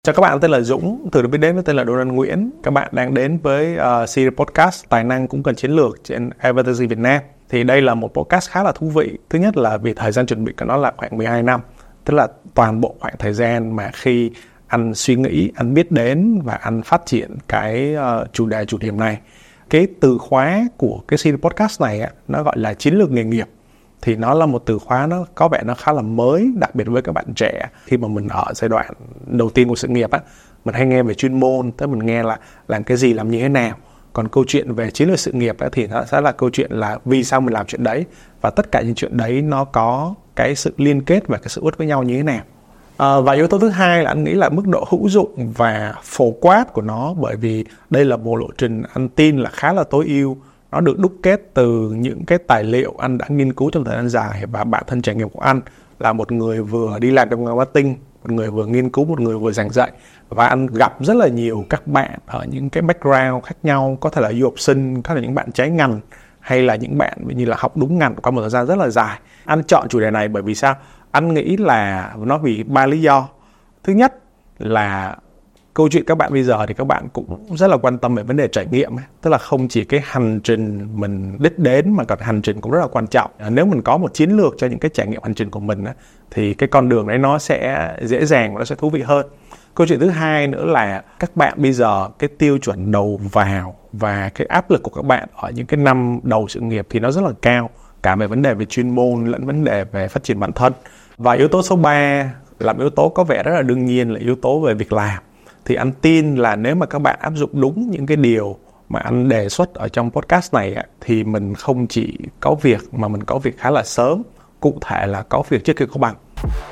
Chào các bạn, tên là Dũng, thường được biết đến với tên là Donald Nguyễn. Các bạn đang đến với series podcast Tài năng cũng cần chiến lược trên Advertising Việt Nam. Thì đây là một podcast khá là thú vị. Thứ nhất là vì thời gian chuẩn bị của nó là khoảng 12 năm. Tức là toàn bộ khoảng thời gian mà khi anh suy nghĩ, anh biết đến và anh phát triển cái chủ điểm này. Cái từ khóa của cái series podcast này nó gọi là chiến lược nghề nghiệp. Thì nó là một từ khóa nó có vẻ nó khá là mới, đặc biệt với các bạn trẻ. Khi mà mình ở giai đoạn đầu tiên của sự nghiệp mình hay nghe về chuyên môn, tức mình nghe là làm cái gì, làm như thế nào. Còn câu chuyện về chiến lược sự nghiệp thì nó sẽ là câu chuyện là vì sao mình làm chuyện đấy, và tất cả những chuyện đấy nó có cái sự liên kết và cái sự uất với nhau như thế nào. Và yếu tố thứ hai là anh nghĩ là mức độ hữu dụng và phổ quát của nó, bởi vì đây là một lộ trình anh tin là khá là tối ưu. Nó được đúc kết từ những cái tài liệu anh đã nghiên cứu trong thời gian dài, và bản thân trải nghiệm của anh là một người vừa đi làm trong ngành marketing, một người vừa nghiên cứu, một người vừa giảng dạy. Và anh gặp rất là nhiều các bạn ở những cái background khác nhau, có thể là du học sinh, có thể là những bạn trái ngành, hay là những bạn như là học đúng ngành qua một thời gian rất là dài. Anh chọn chủ đề này bởi vì sao? Anh nghĩ là nó vì 3 lý do. Thứ nhất là câu chuyện các bạn bây giờ thì các bạn cũng rất là quan tâm về vấn đề trải nghiệm. Tức là không chỉ cái hành trình mình đích đến mà còn hành trình cũng rất là quan trọng. Nếu mình có một chiến lược cho những cái trải nghiệm hành trình của mình thì cái con đường đấy nó sẽ dễ dàng và nó sẽ thú vị hơn. Câu chuyện thứ hai nữa là các bạn bây giờ cái tiêu chuẩn đầu vào và cái áp lực của các bạn ở những cái năm đầu sự nghiệp thì nó rất là cao, cả về vấn đề về chuyên môn lẫn vấn đề về phát triển bản thân. Và yếu tố số 3 là yếu tố có vẻ rất là đương nhiên, là yếu tố về việc làm. Thì anh tin là nếu mà các bạn áp dụng đúng những cái điều mà anh đề xuất ở trong podcast này thì mình không chỉ có việc mà mình có việc khá là sớm. Cụ thể là có việc trước khi có bằng.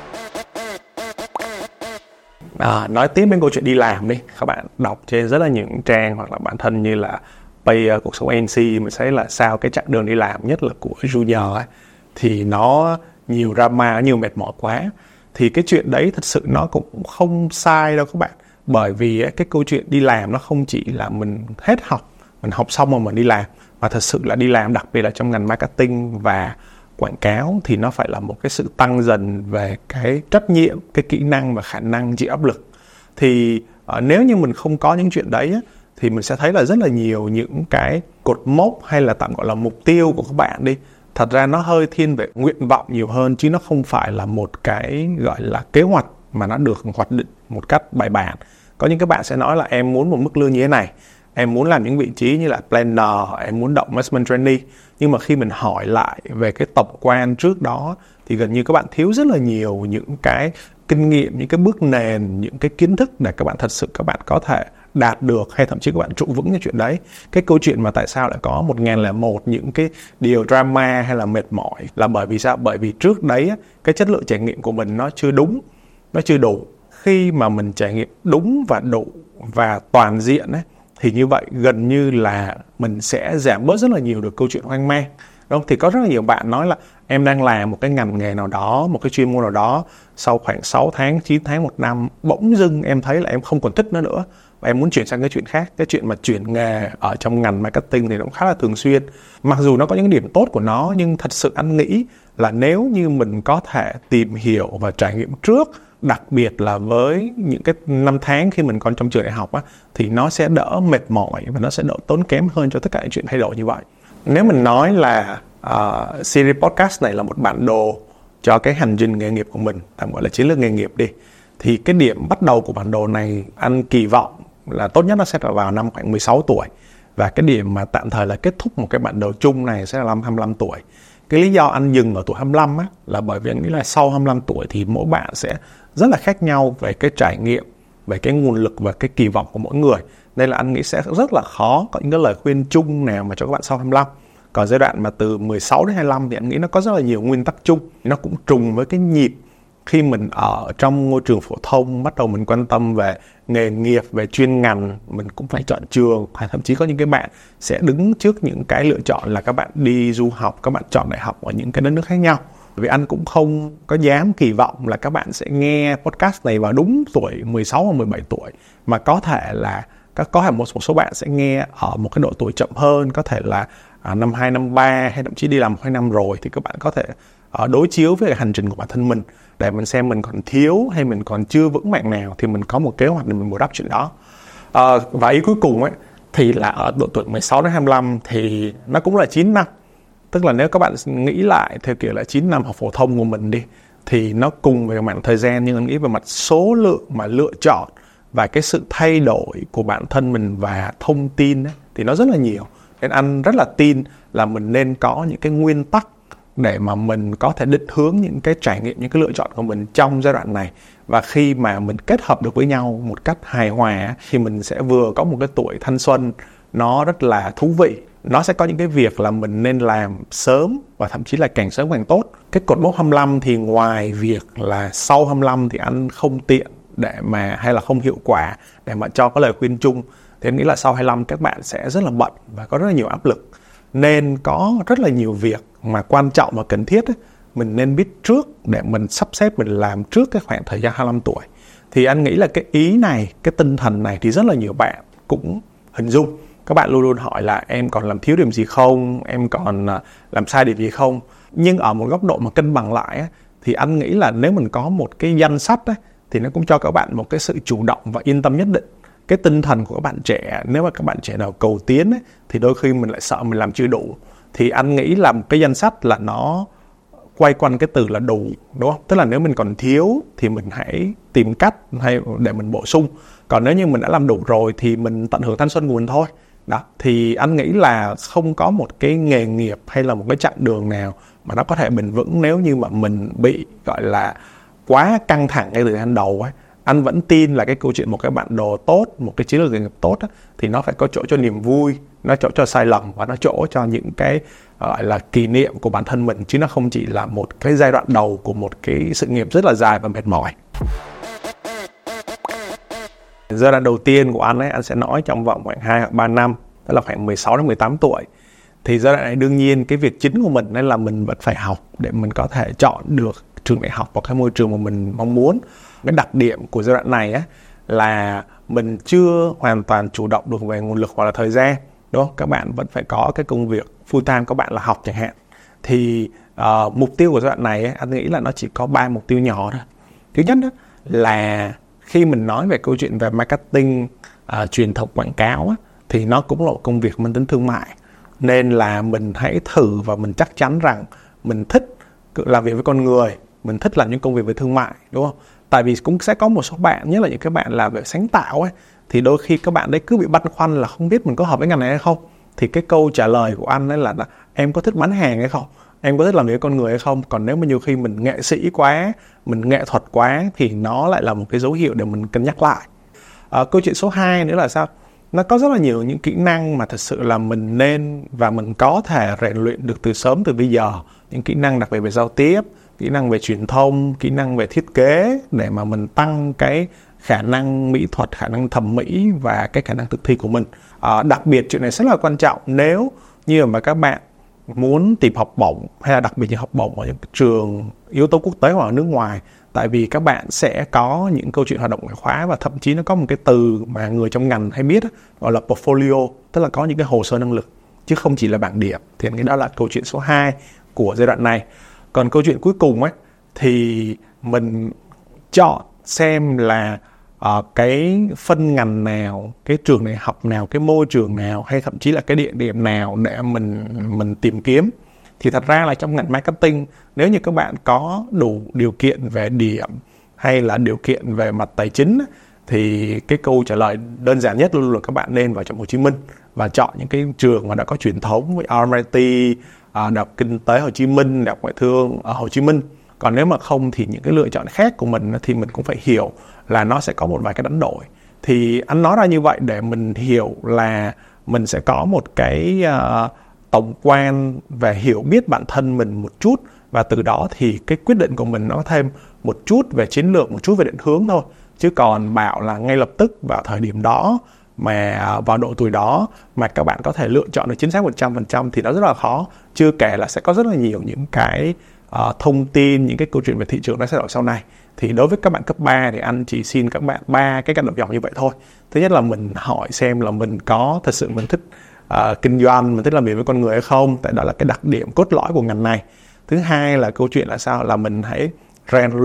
Nói tiếp đến câu chuyện đi làm đi. Các bạn đọc trên rất là những trang hoặc là bản thân như là Pay cuộc sống ANC, mình thấy là sao cái chặng đường đi làm nhất là của junior thì nó nhiều drama, nhiều mệt mỏi quá. Thì cái chuyện đấy thật sự nó cũng không sai đâu các bạn. Bởi vì cái câu chuyện đi làm nó không chỉ là mình hết học, mình học xong rồi mình đi làm, mà thật sự là đi làm, đặc biệt là trong ngành marketing và quảng cáo, thì nó phải là một cái sự tăng dần về cái trách nhiệm, cái kỹ năng và khả năng chịu áp lực. Thì nếu như mình không có những chuyện đấy thì mình sẽ thấy là rất là nhiều những cái cột mốc hay là tạm gọi là mục tiêu của các bạn đi, thật ra nó hơi thiên về nguyện vọng nhiều hơn, chứ nó không phải là một cái gọi là kế hoạch mà nó được hoạch định một cách bài bản. Có những các bạn sẽ nói là em muốn một mức lương như thế này, em muốn làm những vị trí như là planner, em muốn động investment trainee. Nhưng mà khi mình hỏi lại về cái tổng quan trước đó thì gần như các bạn thiếu rất là nhiều những cái kinh nghiệm, những cái bước nền, những cái kiến thức để các bạn thật sự các bạn có thể đạt được, hay thậm chí các bạn trụ vững cái chuyện đấy. Cái câu chuyện mà tại sao lại có 1001 những cái điều drama hay là mệt mỏi là bởi vì sao? Bởi vì trước đấy cái chất lượng trải nghiệm của mình nó chưa đúng, nó chưa đủ. Khi mà mình trải nghiệm đúng và đủ và toàn diện thì như vậy gần như là mình sẽ giảm bớt rất là nhiều được câu chuyện hoang mang. Đúng không? Thì có rất là nhiều bạn nói là em đang làm một cái ngành nghề nào đó, một cái chuyên môn nào đó, sau khoảng 6 tháng, 9 tháng, 1 năm, bỗng dưng em thấy là em không còn thích nó nữa và em muốn chuyển sang cái chuyện khác. Cái chuyện mà chuyển nghề ở trong ngành marketing thì nó cũng khá là thường xuyên. Mặc dù nó có những điểm tốt của nó, nhưng thật sự anh nghĩ là nếu như mình có thể tìm hiểu và trải nghiệm trước, đặc biệt là với những cái năm tháng khi mình còn trong trường đại học thì nó sẽ đỡ mệt mỏi và nó sẽ đỡ tốn kém hơn cho tất cả những chuyện thay đổi như vậy. Nếu mình nói là series podcast này là một bản đồ cho cái hành trình nghề nghiệp của mình, tạm gọi là chiến lược nghề nghiệp đi, thì cái điểm bắt đầu của bản đồ này anh kỳ vọng là tốt nhất nó sẽ vào năm khoảng 16 tuổi. Và cái điểm mà tạm thời là kết thúc một cái bản đồ chung này sẽ là năm 25 tuổi. Cái lý do anh dừng ở tuổi 25 là bởi vì anh nghĩ là sau 25 tuổi thì mỗi bạn sẽ rất là khác nhau về cái trải nghiệm, về cái nguồn lực và cái kỳ vọng của mỗi người. Nên là anh nghĩ sẽ rất là khó có những cái lời khuyên chung nào mà cho các bạn sau 25. Còn giai đoạn mà từ 16 đến 25 thì anh nghĩ nó có rất là nhiều nguyên tắc chung. Nó cũng trùng với cái nhịp khi mình ở trong ngôi trường phổ thông, bắt đầu mình quan tâm về nghề nghiệp, về chuyên ngành, mình cũng phải chọn trường, hay thậm chí có những cái bạn sẽ đứng trước những cái lựa chọn là các bạn đi du học, các bạn chọn đại học ở những cái đất nước khác nhau. Vì anh cũng không có dám kỳ vọng là các bạn sẽ nghe podcast này vào đúng tuổi 16 hoặc 17 tuổi, mà có thể là một số bạn sẽ nghe ở một cái độ tuổi chậm hơn, có thể là năm 2, năm 3 hay thậm chí đi làm 2 năm rồi, thì các bạn có thể đối chiếu với hành trình của bản thân mình để mình xem mình còn thiếu hay mình còn chưa vững mảng nào, thì mình có một kế hoạch để mình bù đắp chuyện đó. Và ý cuối cùng ấy thì là ở độ tuổi 16 đến 25 thì nó cũng là 9 năm. Tức là nếu các bạn nghĩ lại theo kiểu là 9 năm học phổ thông của mình đi, thì nó cùng về mặt thời gian, nhưng anh nghĩ về mặt số lượng mà lựa chọn và cái sự thay đổi của bản thân mình và thông tin ấy, thì nó rất là nhiều. Nên anh rất là tin là mình nên có những cái nguyên tắc để mà mình có thể định hướng những cái trải nghiệm, những cái lựa chọn của mình trong giai đoạn này. Và khi mà mình kết hợp được với nhau một cách hài hòa thì mình sẽ vừa có một cái tuổi thanh xuân nó rất là thú vị. Nó sẽ có những cái việc là mình nên làm sớm và thậm chí là càng sớm càng tốt. Cái cột mốc 25 thì ngoài việc là sau 25 thì anh không tiện để mà, hay là không hiệu quả để mà cho cái lời khuyên chung, thì anh nghĩ là sau 25 các bạn sẽ rất là bận và có rất là nhiều áp lực. Nên có rất là nhiều việc mà quan trọng và cần thiết ấy, mình nên biết trước để mình sắp xếp mình làm trước cái khoảng thời gian 25 tuổi. Thì anh nghĩ là cái ý này, cái tinh thần này thì rất là nhiều bạn cũng hình dung. Các bạn luôn luôn hỏi là em còn làm thiếu điểm gì không, em còn làm sai điểm gì không. Nhưng ở một góc độ mà cân bằng lại ấy, thì anh nghĩ là nếu mình có một cái danh sách ấy, thì nó cũng cho các bạn một cái sự chủ động và yên tâm nhất định. Cái tinh thần của các bạn trẻ, nếu mà các bạn trẻ nào cầu tiến ấy, thì đôi khi mình lại sợ mình làm chưa đủ. Thì anh nghĩ là một cái danh sách là nó quay quanh cái từ là đủ, đúng không? Tức là nếu mình còn thiếu thì mình hãy tìm cách hay để mình bổ sung. Còn nếu như mình đã làm đủ rồi thì mình tận hưởng thanh xuân của mình thôi. Đó, thì anh nghĩ là không có một cái nghề nghiệp hay là một cái chặng đường nào mà nó có thể bền vững nếu như mà mình bị gọi là quá căng thẳng ngay từ ban đầu ấy. Anh vẫn tin là cái câu chuyện một cái bản đồ tốt, một cái chiến lược nghề nghiệp tốt á, thì nó phải có chỗ cho niềm vui, nó chỗ cho sai lầm và nó chỗ cho những cái gọi là kỷ niệm của bản thân mình, chứ nó không chỉ là một cái giai đoạn đầu của một cái sự nghiệp rất là dài và mệt mỏi. Giai đoạn đầu tiên của anh ấy, anh sẽ nói trong vòng khoảng 2 hoặc 3 năm, tức là khoảng 16 đến 18 tuổi. Thì giai đoạn này đương nhiên cái việc chính của mình là mình vẫn phải học để mình có thể chọn được trường đại học hoặc cái môi trường mà mình mong muốn. Cái đặc điểm của giai đoạn này á, là mình chưa hoàn toàn chủ động được về nguồn lực hoặc là thời gian, đúng không? Các bạn vẫn phải có cái công việc full time, các bạn là học chẳng hạn. Thì mục tiêu của giai đoạn này ấy, anh nghĩ là nó chỉ có 3 mục tiêu nhỏ thôi. Thứ nhất đó, là khi mình nói về câu chuyện về marketing, truyền thông quảng cáo á, thì nó cũng là một công việc mang tính thương mại. Nên là mình hãy thử và mình chắc chắn rằng mình thích làm việc với con người, mình thích làm những công việc về thương mại, đúng không? Tại vì cũng sẽ có một số bạn, nhất là những cái bạn làm về sáng tạo ấy, thì đôi khi các bạn đấy cứ bị băn khoăn là không biết mình có hợp với ngành này hay không. Thì cái câu trả lời của anh ấy là em có thích bán hàng hay không? Em có thích làm việc với con người hay không? Còn nếu mà nhiều khi mình nghệ sĩ quá, mình nghệ thuật quá thì nó lại là một cái dấu hiệu để mình cân nhắc lại. Câu chuyện số 2 nữa là sao? Nó có rất là nhiều những kỹ năng mà thật sự là mình nên và mình có thể rèn luyện được từ sớm, từ bây giờ. Những kỹ năng đặc biệt về giao tiếp, kỹ năng về truyền thông, kỹ năng về thiết kế để mà mình tăng cái khả năng mỹ thuật, khả năng thẩm mỹ và cái khả năng thực thi của mình. Đặc biệt chuyện này rất là quan trọng nếu như mà các bạn muốn tìm học bổng, hay là đặc biệt như học bổng ở những trường yếu tố quốc tế hoặc ở nước ngoài. Tại vì các bạn sẽ có những câu chuyện hoạt động ngoại khóa và thậm chí nó có một cái từ mà người trong ngành hay biết gọi là portfolio, tức là có những cái hồ sơ năng lực chứ không chỉ là bảng điểm. Thì cái đó là câu chuyện số 2 của giai đoạn này. Còn câu chuyện cuối cùng ấy thì mình chọn xem là cái phân ngành nào, cái trường đại học nào, cái môi trường nào, hay thậm chí là cái địa điểm nào để mình tìm kiếm. Thì thật ra là trong ngành marketing, nếu như các bạn có đủ điều kiện về điểm hay là điều kiện về mặt tài chính, thì cái câu trả lời đơn giản nhất luôn là các bạn nên vào trong Hồ Chí Minh và chọn những cái trường mà đã có truyền thống với RMIT, Đại học Kinh tế Hồ Chí Minh, Đại học Ngoại thương ở Hồ Chí Minh. Còn nếu mà không thì những cái lựa chọn khác của mình thì mình cũng phải hiểu là nó sẽ có một vài cái đánh đổi. Thì anh nói ra như vậy để mình hiểu là mình sẽ có một cái tổng quan về hiểu biết bản thân mình một chút, và từ đó thì cái quyết định của mình nó thêm một chút về chiến lược, một chút về định hướng thôi. Chứ còn bảo là ngay lập tức vào thời điểm đó mà vào độ tuổi đó mà các bạn có thể lựa chọn được chính xác 100% thì nó rất là khó. Chưa kể là sẽ có rất là nhiều những cái thông tin, những cái câu chuyện về thị trường nó sẽ đổi sau này. Thì đối với các bạn cấp 3 thì anh chỉ xin các bạn 3 cái cách đọc dòng như vậy thôi. Thứ nhất là mình hỏi xem là mình có thật sự mình thích kinh doanh, mình thích làm việc với con người hay không, tại đó là cái đặc điểm cốt lõi của ngành này. Thứ hai là câu chuyện là sao, là mình hãy rèn luyện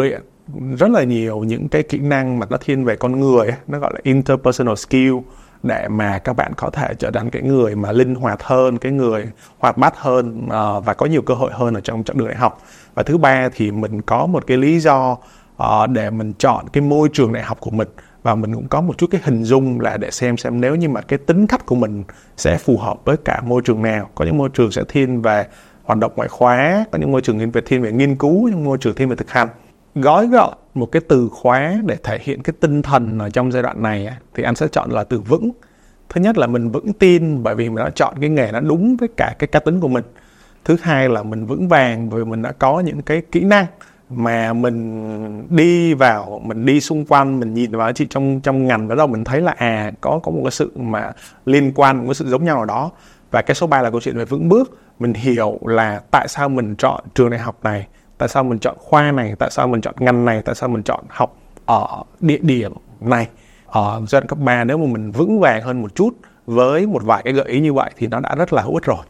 rất là nhiều những cái kỹ năng mà nó thiên về con người ấy, nó gọi là interpersonal skill, để mà các bạn có thể trở thành cái người mà linh hoạt hơn, cái người hoạt bát hơn và có nhiều cơ hội hơn ở trong chặng đường đại học. Và thứ ba thì mình có một cái lý do để mình chọn cái môi trường đại học của mình, và mình cũng có một chút cái hình dung là để xem nếu như mà cái tính cách của mình sẽ phù hợp với cả môi trường nào. Có những môi trường sẽ thiên về hoạt động ngoại khóa, có những môi trường thiên về nghiên cứu, những môi trường thiên về thực hành. Gói gọn một cái từ khóa để thể hiện cái tinh thần ở trong giai đoạn này thì anh sẽ chọn là từ vững. Thứ nhất là mình vững tin bởi vì mình đã chọn cái nghề nó đúng với cả cái cá tính của mình. Thứ hai là mình vững vàng bởi vì mình đã có những cái kỹ năng mà mình đi vào, mình đi xung quanh, mình nhìn vào chị trong ngành, bắt đầu mình thấy là có một cái sự mà liên quan, một cái sự giống nhau ở đó. Và cái số 3 là câu chuyện về vững bước. Mình hiểu là tại sao mình chọn trường đại học này, tại sao mình chọn khoa này, tại sao mình chọn ngành này, tại sao mình chọn học ở địa điểm này. Ở giai đoạn cấp 3 nếu mà mình vững vàng hơn một chút với một vài cái gợi ý như vậy thì nó đã rất là hữu ích rồi.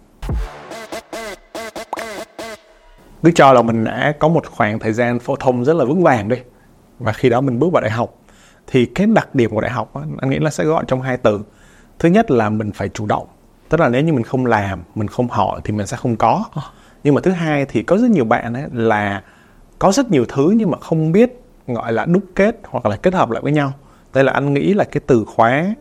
Cứ cho là mình đã có một khoảng thời gian phổ thông rất là vững vàng đi, và khi đó mình bước vào đại học thì cái đặc điểm của đại học anh nghĩ là sẽ gọn trong 2 từ. Thứ nhất là mình phải chủ động, tức là nếu như mình không làm, mình không hỏi thì mình sẽ không có. Nhưng mà thứ hai thì có rất nhiều bạn ấy là có rất nhiều thứ nhưng mà không biết gọi là đúc kết hoặc là kết hợp lại với nhau. Đây là anh nghĩ là cái từ khóa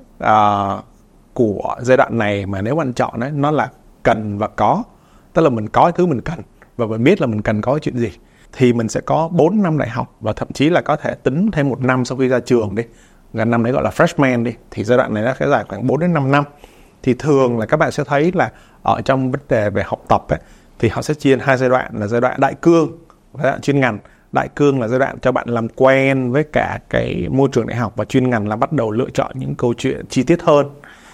của giai đoạn này mà nếu anh chọn ấy, nó là cần và có. Tức là mình có cái thứ mình cần và mình biết là mình cần có cái chuyện gì. Thì mình sẽ có 4 năm đại học, và thậm chí là có thể tính thêm 1 năm sau khi ra trường đi. Gần năm đấy gọi là freshman đi. Thì giai đoạn này nó sẽ dài khoảng 4 đến 5 năm. Thì thường là các bạn sẽ thấy là ở trong vấn đề về học tập ấy, thì họ sẽ chia 2 giai đoạn, là giai đoạn đại cương và giai đoạn chuyên ngành. Đại cương là giai đoạn cho bạn làm quen với cả cái môi trường đại học, và chuyên ngành là bắt đầu lựa chọn những câu chuyện chi tiết hơn.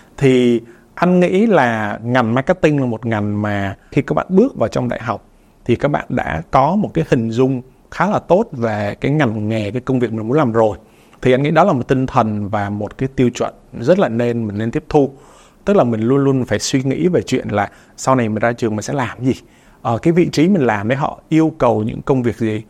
Thì anh nghĩ là ngành marketing là một ngành mà khi các bạn bước vào trong đại học thì các bạn đã có một cái hình dung khá là tốt về cái ngành nghề, cái công việc mình muốn làm rồi. Thì anh nghĩ đó là một tinh thần và một cái tiêu chuẩn rất là mình nên tiếp thu. Tức là mình luôn luôn phải suy nghĩ về chuyện là sau này mình ra trường mình sẽ làm gì, cái vị trí mình làm đấy họ yêu cầu những công việc gì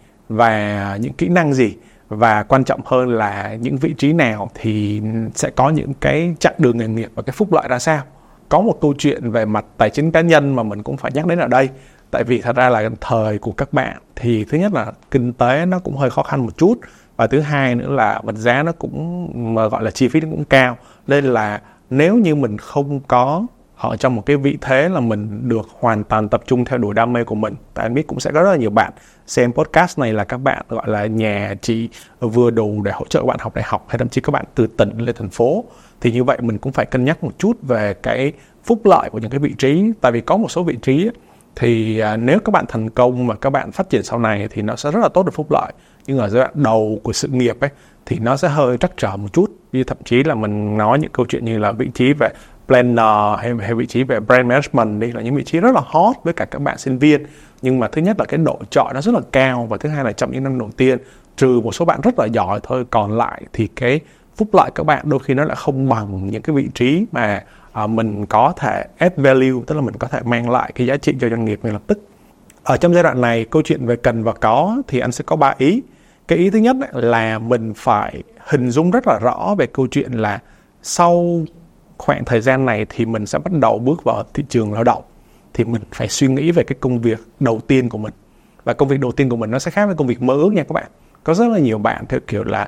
và những kỹ năng gì, và quan trọng hơn là những vị trí nào thì sẽ có những cái chặng đường nghề nghiệp và cái phúc lợi ra sao. Có một câu chuyện về mặt tài chính cá nhân mà mình cũng phải nhắc đến ở đây. Tại vì thật ra là thời của các bạn thì thứ nhất là kinh tế nó cũng hơi khó khăn một chút, và thứ hai nữa là vật giá nó cũng gọi là chi phí nó cũng cao. Nên là nếu như mình không có ở trong một cái vị thế là mình được hoàn toàn tập trung theo đuổi đam mê của mình. Tại anh biết cũng sẽ có rất là nhiều bạn xem podcast này là các bạn gọi là nhà chỉ vừa đủ để hỗ trợ bạn học đại học, hay thậm chí các bạn từ tỉnh lên thành phố. Thì như vậy mình cũng phải cân nhắc một chút về cái phúc lợi của những cái vị trí. Tại vì có một số vị trí thì nếu các bạn thành công và các bạn phát triển sau này thì nó sẽ rất là tốt được phúc lợi. Nhưng ở giai đoạn đầu của sự nghiệp ấy thì nó sẽ hơi trắc trở một chút. Như thậm chí là mình nói những câu chuyện như là vị trí về planner hay vị trí về brand management đi, là những vị trí rất là hot với cả các bạn sinh viên. Nhưng mà thứ nhất là cái độ chọi nó rất là cao, và thứ hai là trong những năm đầu tiên, trừ một số bạn rất là giỏi thôi, còn lại thì cái phúc lợi các bạn đôi khi nó lại không bằng những cái vị trí mà mình có thể add value, tức là mình có thể mang lại cái giá trị cho doanh nghiệp ngay lập tức. Ở trong giai đoạn này, câu chuyện về cần và có thì anh sẽ có 3 ý. Cái ý thứ nhất là mình phải hình dung rất là rõ về câu chuyện là sau khoảng thời gian này thì mình sẽ bắt đầu bước vào thị trường lao động. Thì mình phải suy nghĩ về cái công việc đầu tiên của mình. Và công việc đầu tiên của mình nó sẽ khác với công việc mơ ước nha các bạn. Có rất là nhiều bạn theo kiểu là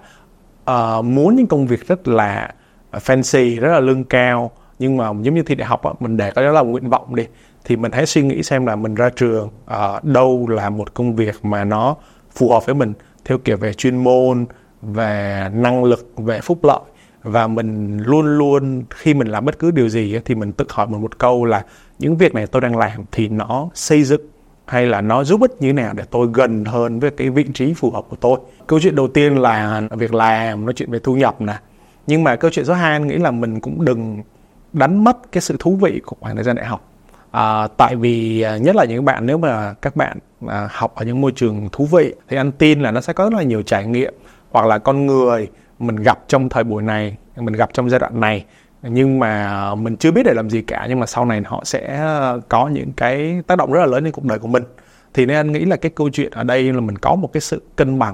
muốn những công việc rất là fancy, rất là lương cao, nhưng mà giống như thi đại học mình để cái đó là nguyện vọng đi, thì mình hãy suy nghĩ xem là mình ra trường đâu là một công việc mà nó phù hợp với mình theo kiểu về chuyên môn, về năng lực, về phúc lợi. Và mình luôn luôn khi mình làm bất cứ điều gì thì mình tự hỏi mình một câu là những việc này tôi đang làm thì nó xây dựng hay là nó giúp ích như thế nào để tôi gần hơn với cái vị trí phù hợp của tôi. Câu chuyện đầu tiên là việc làm, nói chuyện về thu nhập nè. Nhưng mà câu chuyện số 2 anh nghĩ là mình cũng đừng đánh mất cái sự thú vị của khoảng thời gian đại học. Tại vì nhất là những bạn, nếu mà các bạn học ở những môi trường thú vị thì anh tin là nó sẽ có rất là nhiều trải nghiệm, hoặc là con người mình gặp trong thời buổi này, mình gặp trong giai đoạn này, nhưng mà mình chưa biết để làm gì cả, nhưng mà sau này họ sẽ có những cái tác động rất là lớn đến cuộc đời của mình. Thì nên anh nghĩ là cái câu chuyện ở đây là mình có một cái sự cân bằng ấy.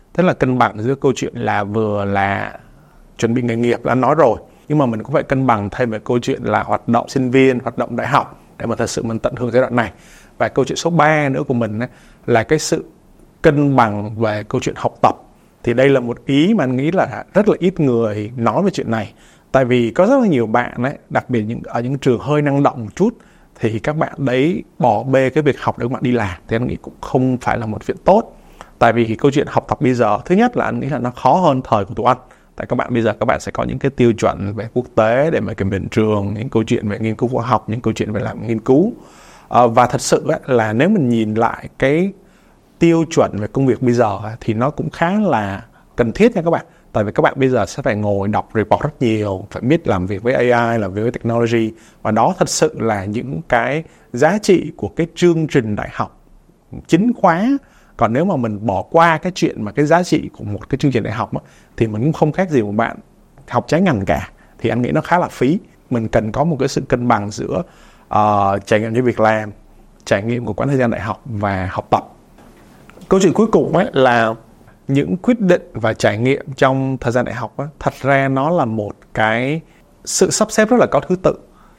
Tức là cân bằng giữa câu chuyện là vừa là chuẩn bị nghề nghiệp đã nói rồi, nhưng mà mình cũng phải cân bằng thêm về câu chuyện là hoạt động sinh viên, hoạt động đại học để mà thật sự mình tận hưởng giai đoạn này. Và câu chuyện số 3 nữa của mình ấy, là cái sự cân bằng về câu chuyện học tập. Thì đây là một ý mà anh nghĩ là rất là ít người nói về chuyện này. Tại vì có rất là nhiều bạn ấy, đặc biệt ở những trường hơi năng động một chút, thì các bạn đấy bỏ bê cái việc học để các bạn đi làm. Thì anh nghĩ cũng không phải là một chuyện tốt. Tại vì câu chuyện học tập bây giờ, thứ nhất là anh nghĩ là nó khó hơn thời của tụi anh. Tại các bạn bây giờ các bạn sẽ có những cái tiêu chuẩn về quốc tế để mà kiểm định trường, những câu chuyện về nghiên cứu khoa học, những câu chuyện về làm nghiên cứu. Và thật sự ấy, là nếu mình nhìn lại cái tiêu chuẩn về công việc bây giờ thì nó cũng khá là cần thiết nha các bạn. Tại vì các bạn bây giờ sẽ phải ngồi đọc report rất nhiều, phải biết làm việc với AI, làm việc với technology. Và đó thật sự là những cái giá trị của cái chương trình đại học chính khóa. Còn nếu mà mình bỏ qua cái chuyện mà cái giá trị của một cái chương trình đại học á, thì mình cũng không khác gì một bạn học trái ngành cả. Thì anh nghĩ nó khá là phí. Mình cần có một cái sự cân bằng giữa trải nghiệm cho việc làm, trải nghiệm của quãng thời gian đại học và học tập. Câu chuyện cuối cùng ấy là những quyết định và trải nghiệm trong thời gian đại học ấy, thật ra nó là một cái sự sắp xếp rất là có thứ tự.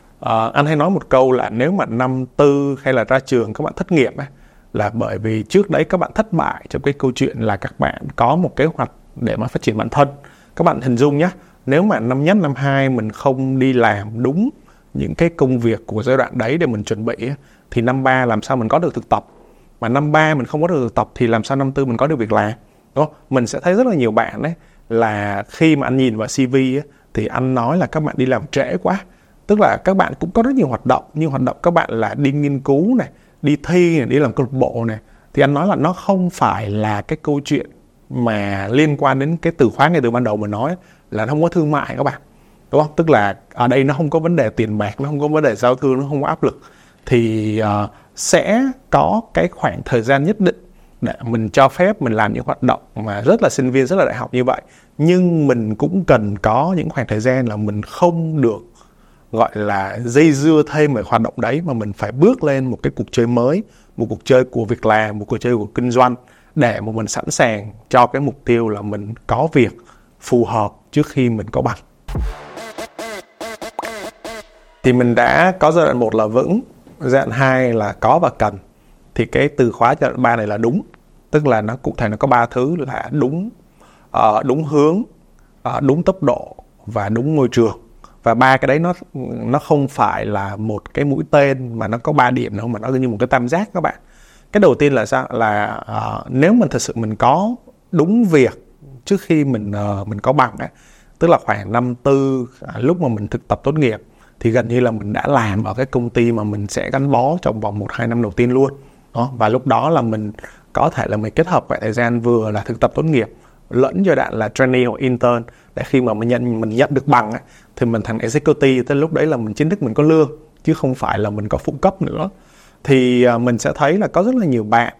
Anh hay nói một câu là nếu mà năm tư hay là ra trường các bạn thất nghiệp ấy, là bởi vì trước đấy các bạn thất bại trong cái câu chuyện là các bạn có một kế hoạch để mà phát triển bản thân. Các bạn hình dung nhé, nếu mà năm nhất, năm hai mình không đi làm đúng những cái công việc của giai đoạn đấy để mình chuẩn bị, thì năm 3 làm sao mình có được thực tập. Mà năm 3 mình không có được thực tập thì làm sao năm 4 mình có được việc làm, đúng không? Mình sẽ thấy rất là nhiều bạn ấy là khi mà anh nhìn vào CV ấy, thì anh nói là các bạn đi làm trễ quá. Tức là các bạn cũng có rất nhiều hoạt động, nhưng hoạt động các bạn là đi nghiên cứu này, đi thi này, đi làm câu lạc bộ này. Thì anh nói là nó không phải là cái câu chuyện mà liên quan đến cái từ khóa ngay từ ban đầu mình nói là nó không có thương mại các bạn, đúng không? Tức là ở đây nó không có vấn đề tiền bạc, nó không có vấn đề giao thương, nó không có áp lực. Thì sẽ có cái khoảng thời gian nhất định để mình cho phép mình làm những hoạt động mà rất là sinh viên, rất là đại học như vậy. Nhưng mình cũng cần có những khoảng thời gian là mình không được gọi là dây dưa thêm về hoạt động đấy, mà mình phải bước lên một cái cuộc chơi mới, một cuộc chơi của việc làm, một cuộc chơi của kinh doanh, để mà mình sẵn sàng cho cái mục tiêu là mình có việc phù hợp trước khi mình có bằng. Thì mình đã có giai đoạn 1 là vững, giai đoạn 2 là có và cần. Thì cái từ khóa giai đoạn 3 này là đúng. Tức là nó cụ thể nó có 3 thứ là đúng, đúng hướng, đúng tốc độ và đúng môi trường. Và 3 cái đấy nó không phải là một cái mũi tên mà nó có 3 điểm đâu, mà nó như một cái tam giác các bạn. Cái đầu tiên là sao? Là nếu mình thật sự mình có đúng việc trước khi mình có bằng ấy, tức là khoảng năm tư lúc mà mình thực tập tốt nghiệp thì gần như là mình đã làm ở cái công ty mà mình sẽ gắn bó trong vòng 1-2 năm đầu tiên luôn. Đó. Và lúc đó là mình có thể là mình kết hợp vậy thời gian vừa là thực tập tốt nghiệp lẫn giai đoạn là trainee hoặc intern, để khi mà mình nhận được bằng ấy, thì mình thành executive, tới lúc đấy là mình chính thức mình có lương chứ không phải là mình có phụ cấp nữa. Thì mình sẽ thấy là có rất là nhiều bạn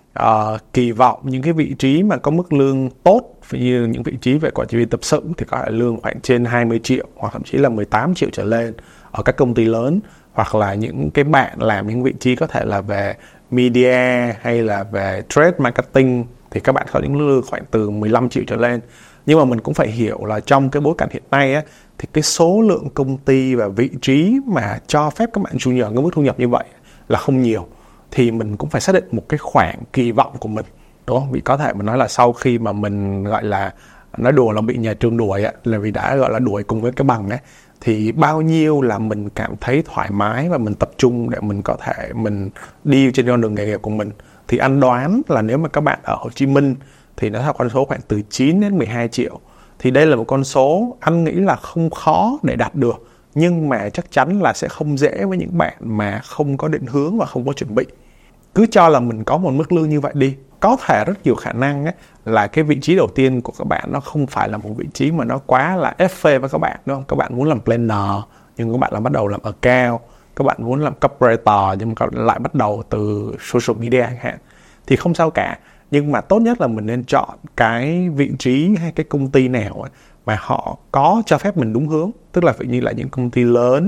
kỳ vọng những cái vị trí mà có mức lương tốt, như những vị trí về quản trị viên tập sự thì có lương khoảng trên 20 triệu hoặc thậm chí là 18 triệu trở lên ở các công ty lớn, hoặc là những cái bạn làm những vị trí có thể là về media hay là về trade marketing thì các bạn có những lương khoảng từ 15 triệu trở lên. Nhưng mà mình cũng phải hiểu là trong cái bối cảnh hiện nay á, thì cái số lượng công ty và vị trí mà cho phép các bạn junior có mức thu nhập như vậy là không nhiều. Thì mình cũng phải xác định một cái khoảng kỳ vọng của mình, đúng không? Vì có thể mình nói là sau khi mà mình gọi là nói đùa là bị nhà trường đuổi á, là vì đã gọi là đuổi cùng với cái bằng ấy, thì bao nhiêu là mình cảm thấy thoải mái và mình tập trung để mình có thể mình đi trên con đường nghề nghiệp của mình. Thì anh đoán là nếu mà các bạn ở Hồ Chí Minh thì nó là con số khoảng từ 9 đến 12 triệu. Thì đây là một con số anh nghĩ là không khó để đạt được, nhưng mà chắc chắn là sẽ không dễ với những bạn mà không có định hướng và không có chuẩn bị. Cứ cho là mình có một mức lương như vậy đi, có thể rất nhiều khả năng ấy, là cái vị trí đầu tiên của các bạn nó không phải là một vị trí mà nó quá là FP với các bạn, đúng không? Các bạn muốn làm planner nhưng các bạn lại bắt đầu làm account, các bạn muốn làm corporator nhưng mà các bạn lại bắt đầu từ social media chẳng hạn. Thì không sao cả, nhưng mà tốt nhất là mình nên chọn cái vị trí hay cái công ty nào ấy mà họ có cho phép mình đúng hướng. Tức là phải như là những công ty lớn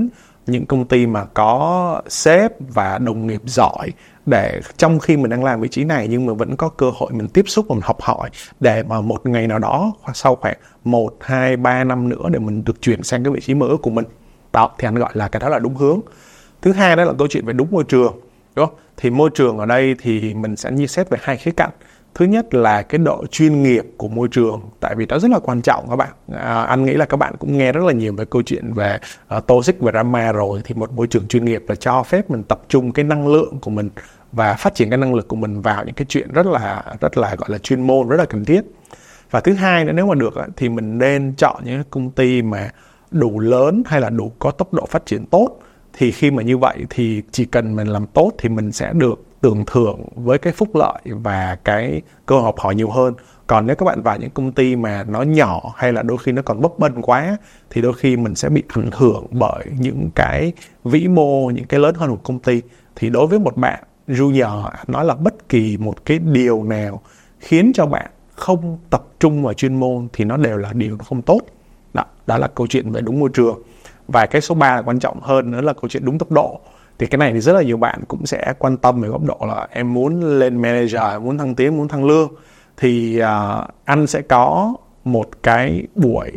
những công ty mà có sếp và đồng nghiệp giỏi, để trong khi mình đang làm vị trí này nhưng mà vẫn có cơ hội mình tiếp xúc và mình học hỏi, để mà một ngày nào đó sau khoảng 1, 2, 3 năm nữa để mình được chuyển sang cái vị trí mơ ước của mình. Đó, thì anh gọi là cái đó là đúng hướng. Thứ hai đó là câu chuyện về đúng môi trường, đúng không? Thì môi trường ở đây thì mình sẽ nhìn xét về hai khía cạnh. Thứ nhất là cái độ chuyên nghiệp của môi trường, tại vì đó rất là quan trọng các bạn. Anh nghĩ là các bạn cũng nghe rất là nhiều về câu chuyện về toxic và drama rồi. Thì một môi trường chuyên nghiệp là cho phép mình tập trung cái năng lượng của mình và phát triển cái năng lực của mình vào những cái chuyện rất là gọi là chuyên môn, rất là cần thiết. Và thứ hai nữa, nếu mà được thì mình nên chọn những công ty mà đủ lớn hay là đủ có tốc độ phát triển tốt. Thì khi mà như vậy thì chỉ cần mình làm tốt thì mình sẽ được tưởng thưởng với cái phúc lợi và cái cơ hội học hỏi nhiều hơn. Còn nếu các bạn vào những công ty mà nó nhỏ hay là đôi khi nó còn bấp bênh quá thì đôi khi mình sẽ bị ảnh hưởng bởi những cái vĩ mô, những cái lớn hơn của công ty. Thì đối với một bạn junior, nói là bất kỳ một cái điều nào khiến cho bạn không tập trung vào chuyên môn thì nó đều là điều không tốt. Đó là câu chuyện về đúng môi trường. Và cái số 3 là quan trọng hơn nữa là câu chuyện đúng tốc độ. Thì cái này thì rất là nhiều bạn cũng sẽ quan tâm về góc độ là em muốn lên manager, muốn thăng tiến, muốn thăng lương. Thì anh sẽ có một cái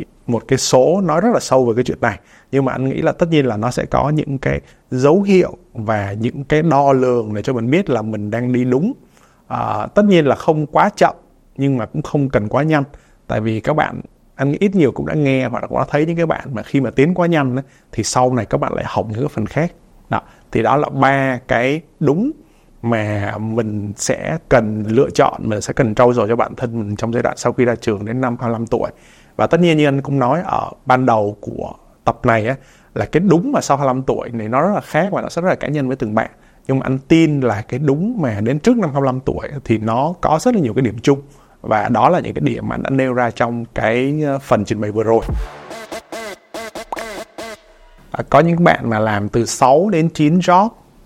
số nói rất là sâu về cái chuyện này. Nhưng mà anh nghĩ là tất nhiên là nó sẽ có những cái dấu hiệu và những cái đo lường để cho mình biết là mình đang đi đúng. Tất nhiên là không quá chậm nhưng mà cũng không cần quá nhanh. Tại vì các bạn, anh nghĩ ít nhiều cũng đã nghe và đã thấy những cái bạn mà khi mà tiến quá nhanh ấy, thì sau này các bạn lại hỏng những cái phần khác. Thì đó là 3 cái đúng mà mình sẽ cần lựa chọn, mình sẽ cần trau dồi cho bản thân mình trong giai đoạn sau khi ra trường đến năm 25 tuổi. Và tất nhiên như anh cũng nói ở ban đầu của tập này ấy, là cái đúng mà sau 25 tuổi này nó rất là khác và nó sẽ rất là cá nhân với từng bạn. Nhưng mà anh tin là cái đúng mà đến trước năm 25 tuổi thì nó có rất là nhiều cái điểm chung. Và đó là những cái điểm mà anh đã nêu ra trong cái phần trình bày vừa rồi. Có những bạn mà làm từ 6 đến 9 job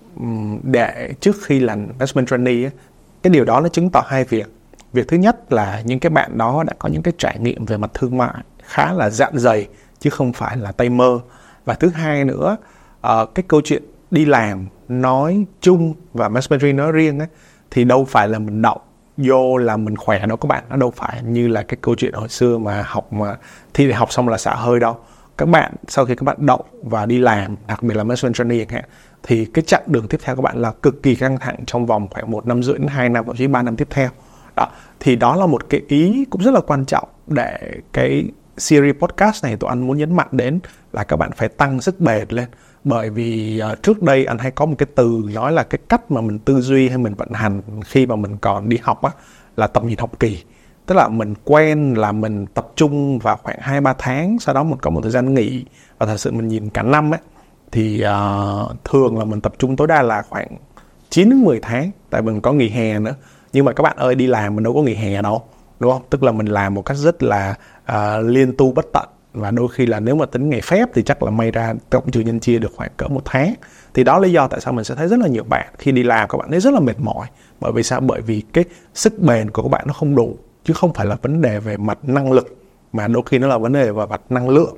để trước khi làm investment trainee, cái điều đó nó chứng tỏ hai việc. Việc thứ nhất là những cái bạn đó đã có những cái trải nghiệm về mặt thương mại khá là dạn dày chứ không phải là tay mơ. Và thứ hai nữa, cái câu chuyện đi làm nói chung và investment trainee nói riêng ấy, thì đâu phải là mình đậu vô là mình khỏe đâu các bạn. Nó đâu phải như là cái câu chuyện hồi xưa mà thi đại học xong là xả hơi đâu. Các bạn sau khi các bạn đậu và đi làm, đặc biệt là investment trainee thì cái chặng đường tiếp theo các bạn là cực kỳ căng thẳng trong vòng khoảng 1 năm rưỡi đến 2 năm, thậm chí 3 năm tiếp theo. Thì đó là một cái ý cũng rất là quan trọng để cái series podcast này tụi anh muốn nhấn mạnh đến là các bạn phải tăng sức bền lên. Bởi vì trước đây anh hay có một cái từ nói là cái cách mà mình tư duy hay mình vận hành khi mà mình còn đi học á, là tầm nhìn học kỳ. Tức là mình quen là mình tập trung vào khoảng 2-3 tháng, sau đó mình có một thời gian nghỉ, và thật sự mình nhìn cả năm ấy, thì thường là mình tập trung tối đa là khoảng 9-10 tháng, tại mình có nghỉ hè nữa. Nhưng mà các bạn ơi, đi làm mình đâu có nghỉ hè đâu, đúng không? Tức là mình làm một cách rất là liên tu bất tận. Và đôi khi là nếu mà tính ngày phép thì chắc là may ra cộng trừ nhân chia được khoảng cỡ 1 tháng. Thì đó là lý do tại sao mình sẽ thấy rất là nhiều bạn khi đi làm các bạn thấy rất là mệt mỏi. Bởi vì sao? Bởi vì cái sức bền của các bạn nó không đủ. Chứ không phải là vấn đề về mặt năng lực, mà đôi khi nó là vấn đề về mặt năng lượng.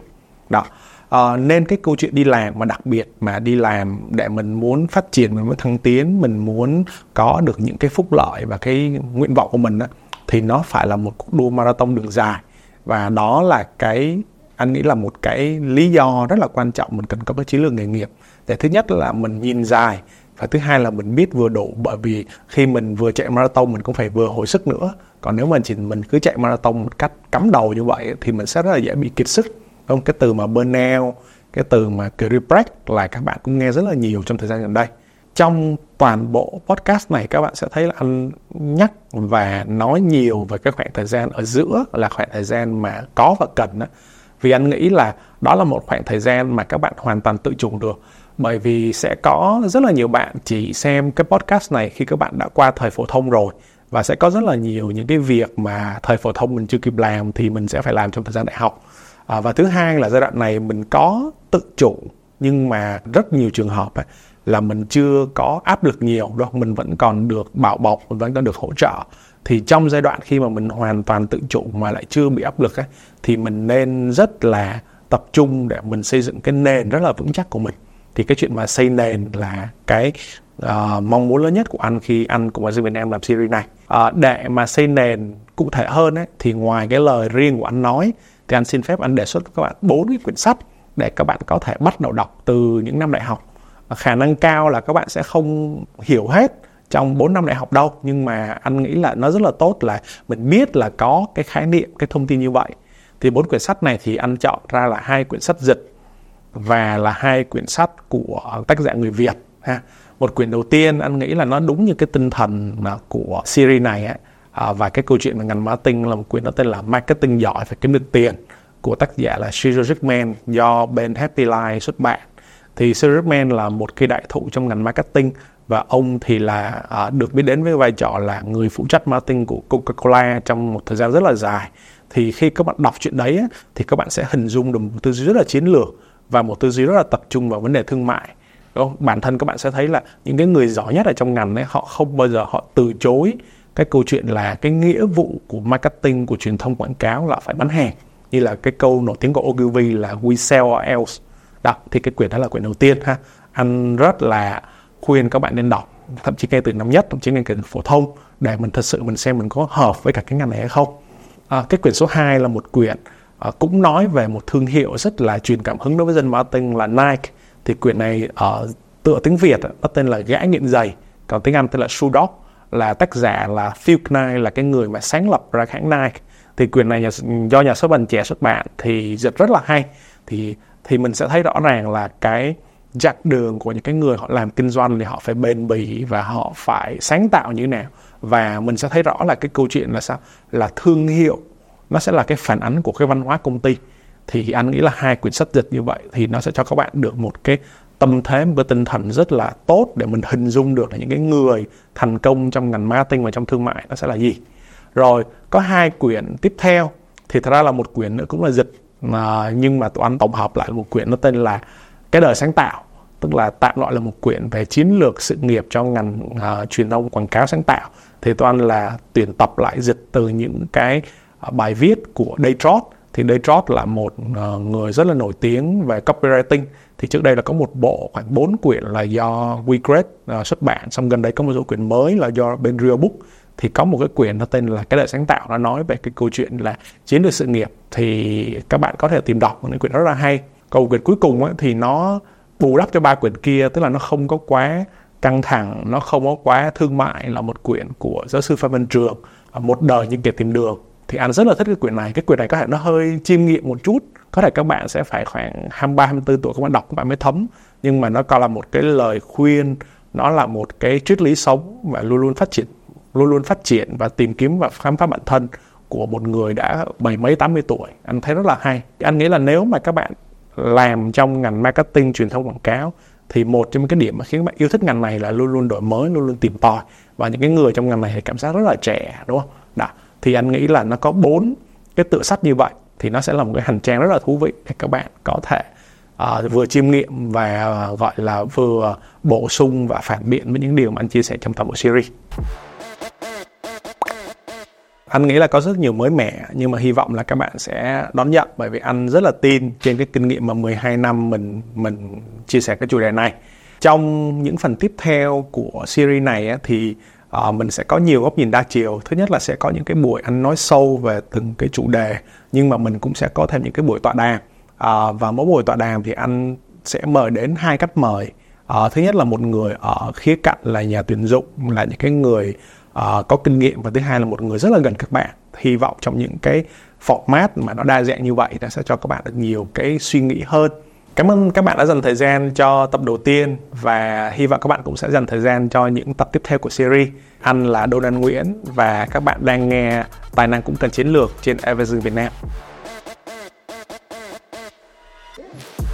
Nên cái câu chuyện đi làm, mà đặc biệt mà đi làm để mình muốn phát triển, mình muốn thăng tiến, mình muốn có được những cái phúc lợi và cái nguyện vọng của mình á, thì nó phải là một cuộc đua marathon đường dài. Và đó là anh nghĩ là một cái lý do rất là quan trọng mình cần có cái chiến lược nghề nghiệp. Để thứ nhất là mình nhìn dài, và thứ hai là mình biết vừa đủ. Bởi vì khi mình vừa chạy marathon mình cũng phải vừa hồi sức nữa. Còn nếu mà mình cứ chạy marathon một cách cắm đầu như vậy thì mình sẽ rất là dễ bị kiệt sức. Không? Cái từ mà burnout, cái từ mà career break là các bạn cũng nghe rất là nhiều trong thời gian gần đây. Trong toàn bộ podcast này các bạn sẽ thấy là anh nhắc và nói nhiều về cái khoảng thời gian ở giữa, là khoảng thời gian mà có và cần đó. Vì anh nghĩ là đó là một khoảng thời gian mà các bạn hoàn toàn tự chủ được. Bởi vì sẽ có rất là nhiều bạn chỉ xem cái podcast này khi các bạn đã qua thời phổ thông rồi. Và sẽ có rất là nhiều những cái việc mà thời phổ thông mình chưa kịp làm thì mình sẽ phải làm trong thời gian đại học. Và thứ hai là giai đoạn này mình có tự chủ, nhưng mà rất nhiều trường hợp là mình chưa có áp lực nhiều đâu. Mình vẫn còn được bảo bọc, mình vẫn còn được hỗ trợ. Thì trong giai đoạn khi mà mình hoàn toàn tự chủ mà lại chưa bị áp lực thì mình nên rất là tập trung để mình xây dựng cái nền rất là vững chắc của mình. Thì cái chuyện mà xây nền là cái mong muốn lớn nhất của anh khi anh cùng với Dân Việt Nam làm series này. Để mà xây nền cụ thể hơn ấy, thì ngoài cái lời riêng của anh nói, thì anh xin phép anh đề xuất các bạn 4 cái quyển sách để các bạn có thể bắt đầu đọc từ những năm đại học. Khả năng cao là các bạn sẽ không hiểu hết trong 4 năm đại học đâu, nhưng mà anh nghĩ là nó rất là tốt là mình biết là có cái khái niệm, cái thông tin như vậy. Thì 4 quyển sách này thì anh chọn ra là 2 quyển sách dịch và là 2 quyển sách của tác giả người Việt ha. Một quyển đầu tiên anh nghĩ là nó đúng như cái tinh thần của series này ấy. Và cái câu chuyện về ngành marketing là một quyển nó tên là Marketing Giỏi Phải Kiếm Được Tiền của tác giả là Cyril Rickman, do bên Happy Life xuất bản. Thì Cyril Rickman là một cái đại thụ trong ngành marketing, và ông thì là được biết đến với vai trò là người phụ trách marketing của Coca-Cola trong một thời gian rất là dài. Thì khi các bạn đọc chuyện đấy ấy, thì các bạn sẽ hình dung được một tư duy rất là chiến lược và một tư duy rất là tập trung vào vấn đề thương mại. Bản thân các bạn sẽ thấy là những cái người giỏi nhất ở trong ngành ấy, họ không bao giờ họ từ chối cái câu chuyện là cái nghĩa vụ của marketing, của truyền thông quảng cáo là phải bán hàng. Như là cái câu nổi tiếng của Ogilvy là we sell or else. Đó, thì cái quyển đó là quyển đầu tiên ha. Anh rất là khuyên các bạn nên đọc, thậm chí ngay từ năm nhất, thậm chí ngay từ phổ thông, để mình thật sự mình xem mình có hợp với cả cái ngành này hay không. Cái quyển số 2 là một quyển cũng nói về một thương hiệu rất là truyền cảm hứng đối với dân marketing là Nike. Thì quyển này tựa tiếng Việt nó tên là Gã Nghiện Giày, còn tiếng Anh tên là Shoe Dog. Là tác giả là Phil Knight, là cái người mà sáng lập ra hãng Nike. Thì quyển này do nhà xuất bản Trẻ xuất bản thì dịch rất là hay. Thì mình sẽ thấy rõ ràng là cái chặng đường của những cái người họ làm kinh doanh thì họ phải bền bỉ và họ phải sáng tạo như thế nào. Và mình sẽ thấy rõ là cái câu chuyện là sao? Là thương hiệu nó sẽ là cái phản ánh của cái văn hóa công ty. Thì anh nghĩ là 2 quyển sách dịch như vậy thì nó sẽ cho các bạn được một cái tâm thế, một cái tinh thần rất là tốt để mình hình dung được là những cái người thành công trong ngành marketing và trong thương mại nó sẽ là gì. Rồi có 2 quyển tiếp theo thì thật ra là một quyển nữa cũng là dịch, nhưng mà tụi anh tổng hợp lại một quyển nó tên là Cái Đời Sáng Tạo, tức là tạm gọi là một quyển về chiến lược sự nghiệp trong ngành truyền thông quảng cáo sáng tạo. Thì tụi anh là tuyển tập lại dịch từ những cái bài viết của Dave Trout. Thì Dave Trout là một người rất là nổi tiếng về copywriting. Thì trước đây là có một bộ khoảng 4 quyển là do We Great xuất bản, xong gần đây có một số quyển mới là do bên Real Book. Thì có một cái quyển nó tên là Cái Đời Sáng Tạo, nó nói về cái câu chuyện là chiến lược sự nghiệp. Thì các bạn có thể tìm đọc một quyển rất là hay. Còn quyển cuối cùng ấy, thì nó bù đắp cho 3 quyển kia, tức là nó không có quá căng thẳng, nó không có quá thương mại, là một quyển của giáo sư Phan Văn Trường, Một Đời Như Kẻ Tìm Đường. Thì anh rất là thích cái quyển này. Cái quyển này có thể nó hơi chiêm nghiệm một chút, có thể các bạn sẽ phải khoảng 23-24 tuổi các bạn đọc các bạn mới thấm, nhưng mà nó còn là một cái lời khuyên, nó là một cái triết lý sống và luôn luôn phát triển và tìm kiếm và khám phá bản thân của một người đã 70-80 tuổi. Anh thấy rất là hay. Anh nghĩ là nếu mà các bạn làm trong ngành marketing, truyền thông quảng cáo, thì một trong những cái điểm mà khiến các bạn yêu thích ngành này là luôn luôn đổi mới, luôn luôn tìm tòi, và những cái người trong ngành này thì cảm giác rất là trẻ, đúng không? Đó. Thì anh nghĩ là nó có 4 cái tựa sách như vậy thì nó sẽ là một cái hành trang rất là thú vị để các bạn có thể vừa chiêm nghiệm và gọi là vừa bổ sung và phản biện với những điều mà anh chia sẻ trong toàn bộ series. Anh nghĩ là có rất nhiều mới mẻ, nhưng mà hy vọng là các bạn sẽ đón nhận, bởi vì anh rất là tin trên cái kinh nghiệm mà 12 năm mình chia sẻ cái chủ đề này. Trong những phần tiếp theo của series này á, thì mình sẽ có nhiều góc nhìn đa chiều. Thứ nhất là sẽ có những cái buổi anh nói sâu về từng cái chủ đề, nhưng mà mình cũng sẽ có thêm những cái buổi tọa đàm. Và mỗi buổi tọa đàm thì anh sẽ mời đến 2 khách mời. Thứ nhất là một người ở khía cạnh là nhà tuyển dụng, là những cái người có kinh nghiệm, và thứ hai là một người rất là gần các bạn. Hy vọng trong những cái format mà nó đa dạng như vậy, nó sẽ cho các bạn được nhiều cái suy nghĩ hơn. Cảm ơn các bạn đã dành thời gian cho tập đầu tiên, và hy vọng các bạn cũng sẽ dành thời gian cho những tập tiếp theo của series. Anh là Donald Nguyễn và các bạn đang nghe Tài Năng Cũng Cần Chiến Lược trên Evergreen Việt Nam.